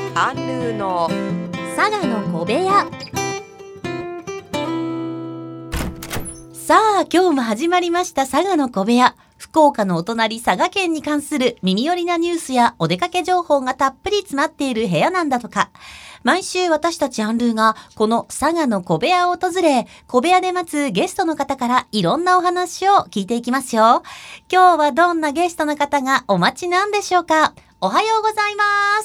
アンルーの佐賀の小部屋。さあ今日も始まりました佐賀の小部屋。福岡のお隣佐賀県に関する耳寄りなニュースやお出かけ情報がたっぷり詰まっている部屋なんだとか。毎週私たちアンルーがこの佐賀の小部屋を訪れ、小部屋で待つゲストの方からいろんなお話を聞いていきますよ。今日はどんなゲストの方がお待ちなんでしょうか。おはようございます。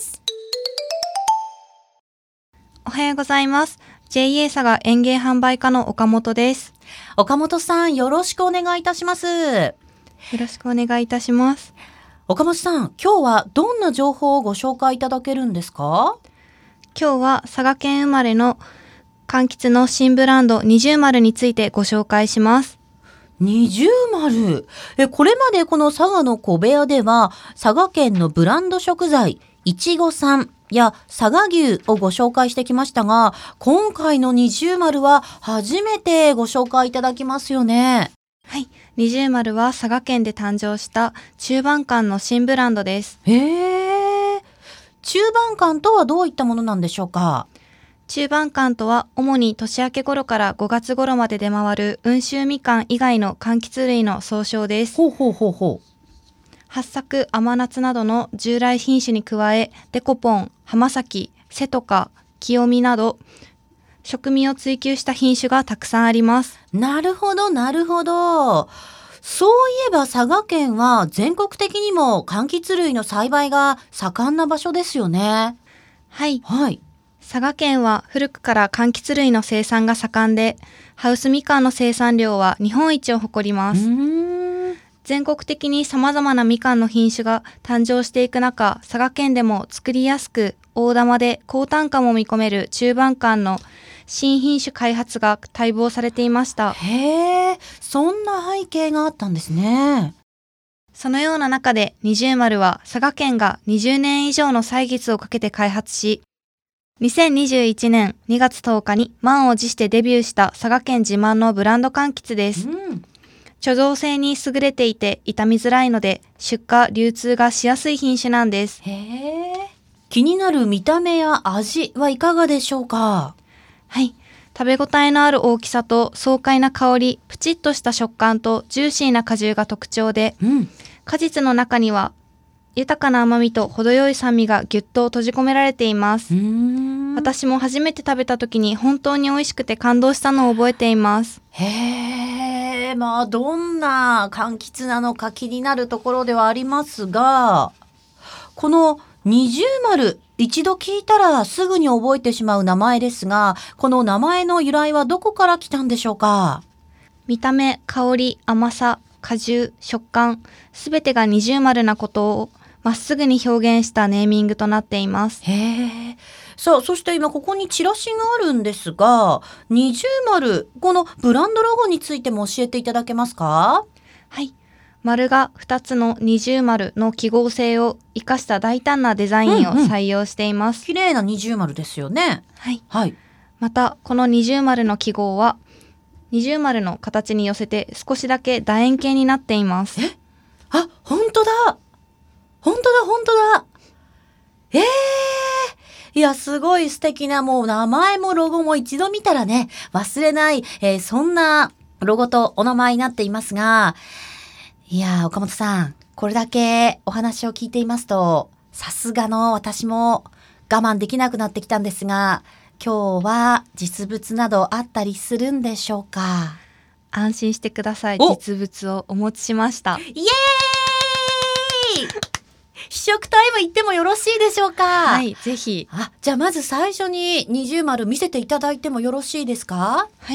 おはようございます。JA 佐賀園芸販売課の岡本です。 岡本さん、よろしくお願いいたします。 よろしくお願いいたします。 岡本さん、今日はどんな情報をご紹介いただけるんですか？ 今日は佐賀県生まれの柑橘の新ブランド二重丸についてご紹介します。 二重丸。これまでこの佐賀の小部屋では佐賀県のブランド食材いちご産や佐賀牛をご紹介してきましたが、今回の二重丸は初めてご紹介いただきますよね。 はい、二重丸は佐賀県で誕生した中盤柑の新ブランドです。 中盤柑とはどういったものなんでしょうか？ 中盤柑とは主に年明け頃から5月頃まで出回る温州みかん以外の柑橘類の総称です。八作、甘夏などの従来品種に加え、デコポン、浜崎、瀬戸か、清見など食味を追求した品種がたくさんあります。 なるほどなるほど。そういえば佐賀県は全国的にも柑橘類の栽培が盛んな場所ですよね。 はい。佐賀県は古くから柑橘類の生産が盛んで、ハウスみかんの生産量は日本一を誇ります。全国的に様々なみかんの品種が誕生していく中、佐賀県でも作りやすく大玉で高単価も見込める中盤柑の新品種開発が待望されていました。 へえ、そんな背景があったんですね。 そのような中で二重丸は佐賀県が20年以上の歳月をかけて開発し、2021年2月10日に満を持してデビューした佐賀県自慢のブランド柑橘です。貯蔵性に優れていて傷みづらいので出荷・流通がしやすい品種なんです。 気になる見た目や味はいかがでしょうか？ はい。食べ応えのある大きさと爽快な香り、プチッとした食感とジューシーな果汁が特徴で、果実の中には豊かな甘みと程よい酸味がぎゅっと閉じ込められています。私も初めて食べた時に本当に美味しくて感動したのを覚えています。 どんな柑橘なのか気になるところではありますが、この二重丸、一度聞いたらすぐに覚えてしまう名前ですが、この名前の由来はどこから来たんでしょうか？ 見た目、香り、甘さ、果汁、食感、すべてが二重丸なことをまっすぐに表現したネーミングとなっています。 さあ、そして今ここにチラシがあるんですが、二重丸、このブランドロゴについても教えていただけますか？ はい。丸が2つの二重丸の記号性を生かした大胆なデザインを採用しています。 綺麗な二重丸ですよね。 また、この二重丸の記号は、二重丸の形に寄せて少しだけ楕円形になっています。 本当だ。いや、すごい素敵な、もう名前もロゴも一度見たらね、忘れない、そんなロゴとお名前になっていますが、いや、岡本さん、これだけお話を聞いていますと、さすがの私も我慢できなくなってきたんですが、今日は実物などあったりするんでしょうか？ 安心してください。実物をお持ちしました。 イエーイ試食タイム行ってもよろしいでしょうか？ はい、ぜひ。 じゃあまず最初に二重丸見せていただいてもよろしいですか？ はい。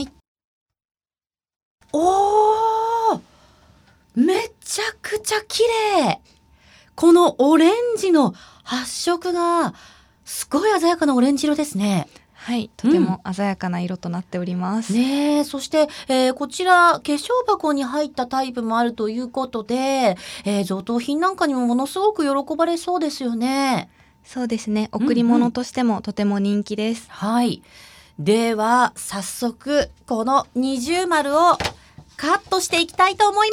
めちゃくちゃ綺麗。このオレンジの発色がすごい鮮やかなオレンジ色ですね。 はい、とても鮮やかな色となっております。 そして、こちら化粧箱に入ったタイプもあるということで、贈答品なんかにもものすごく喜ばれそうですよね。 そうですね。贈り物としてもとても人気です。 では早速この二重丸をカットしていきたいと思います。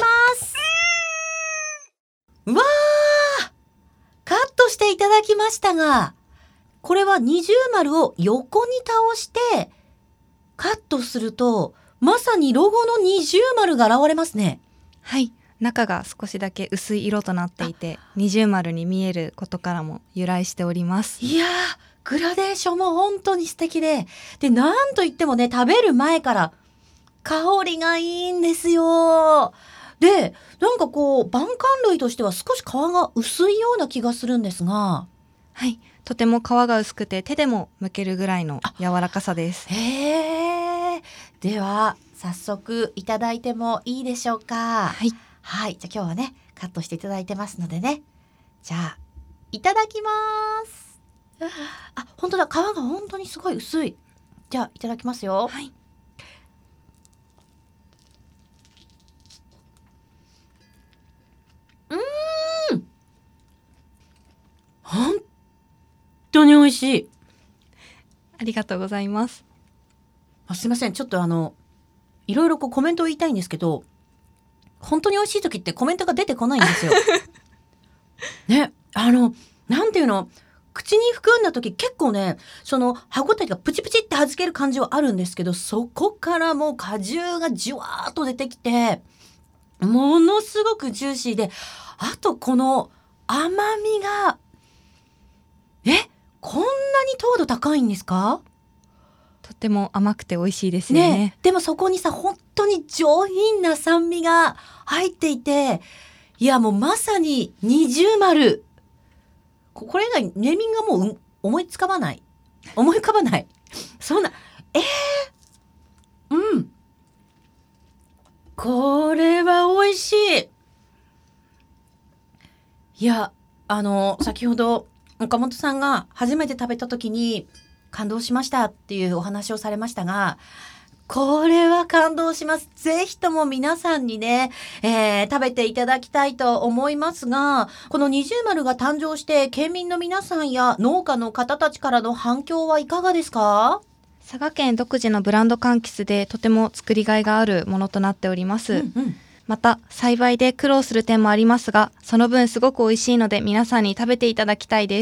カットしていただきましたが、 これは二重丸を横に倒してカットすると、まさにロゴの二重丸が現れますね。 はい、中が少しだけ薄い色となっていて、二重丸に見えることからも由来しております。 いやー、グラデーションも本当に素敵で、なんといってもね、食べる前から香りがいいんですよ。で、なんかこう、晩柑類としては少し皮が薄いような気がするんですが。 はい、とても皮が薄くて手でも剥けるぐらいの柔らかさです。 へー。では、早速いただいてもいいでしょうか。 はい。 はい。じゃあ今日はね、カットしていただいてますのでね。じゃあ、いただきます。あ、本当だ。皮が本当にすごい薄い。じゃあ、いただきますよ。 はい。 本当に美味しい。 ありがとうございます。 すいません。ちょっといろいろコメントを言いたいんですけど、本当に美味しい時ってコメントが出てこないんですよ。ね、なんていうの、口に含んだ時結構ね、その歯ごたえがプチプチって弾ける感じはあるんですけど、そこからもう果汁がじわーっと出てきて、ものすごくジューシーで、あとこの甘みが、こんなに糖度高いんですか？ とっても甘くて美味しいですよね。 でもそこにさ、本当に上品な酸味が入っていて、いやもうまさに二重丸。これ以外ネーミングがもう思い浮かばない。そんな、これは美味しい。いや、先ほど岡本さんが初めて食べた時に感動しましたっていうお話をされましたが、これは感動します。ぜひとも皆さんにね、食べていただきたいと思いますが、この二重丸が誕生して県民の皆さんや農家の方たちからの反響はいかがですか？ 佐賀県独自のブランド柑橘でとても作りがいがあるものとなっております。また栽培で苦労する点もありますが、その分すごく美味しいので皆さんに食べていただきたいです。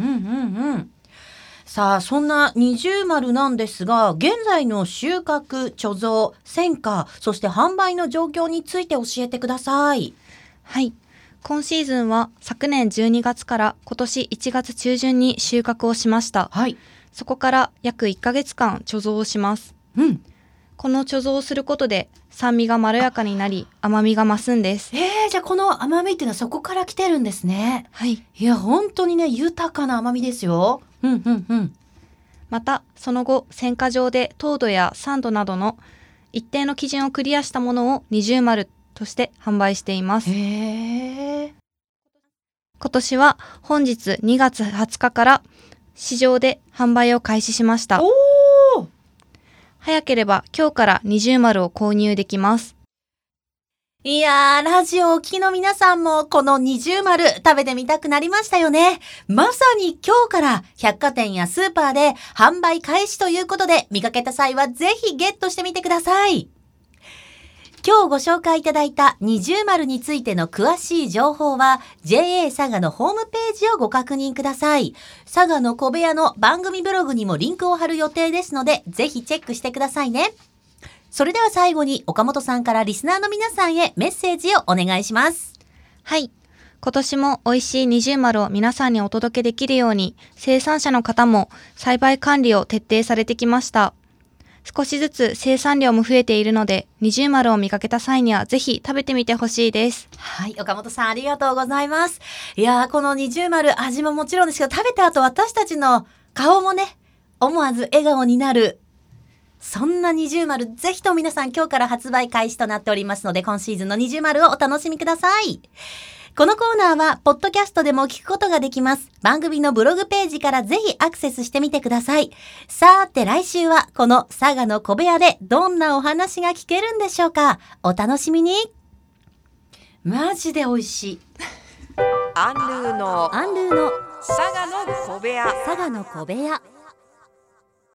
さあ、そんな二重丸なんですが、現在の収穫、貯蔵、選果、そして販売の状況について教えてください。 はい。今シーズンは昨年12月から今年1月中旬に収穫をしました。 はい。 そこから約1ヶ月間貯蔵をします。この貯蔵をすることで酸味がまろやかになり甘みが増すんです。 じゃあこの甘みっていうのはそこから来てるんですね。 はい。 いや本当にね、豊かな甘みですよ。 またその後選果場で糖度や酸度などの一定の基準をクリアしたものを二重丸として販売しています。今年は本日2月20日から市場で販売を開始しました。早ければ今日から二重丸を購入できます。 いやー、ラジオをお聞きの皆さんもこの二重丸食べてみたくなりましたよね。まさに今日から百貨店やスーパーで販売開始ということで、見かけた際はぜひゲットしてみてください。今日ご紹介いただいた二重丸についての詳しい情報は JA 佐賀のホームページをご確認ください。佐賀の小部屋の番組ブログにもリンクを貼る予定ですので、ぜひチェックしてくださいね。それでは最後に岡本さんからリスナーの皆さんへメッセージをお願いします。 はい。今年も美味しい二重丸を皆さんにお届けできるように、生産者の方も栽培管理を徹底されてきました。少しずつ生産量も増えているので、二重丸を見かけた際にはぜひ食べてみてほしいです。 はい、岡本さんありがとうございます。いやー、この二重丸、味ももちろんですけど、食べた後私たちの顔もね、思わず笑顔になる、そんな二重丸、ぜひと皆さん今日から発売開始となっておりますので、今シーズンの二重丸をお楽しみください。このコーナーはポッドキャストでも聞くことができます。番組のブログページからぜひアクセスしてみてください。さて来週はこの佐賀の小部屋でどんなお話が聞けるんでしょうか。お楽しみに。マジで美味しい。 アンルーの佐賀の小部屋。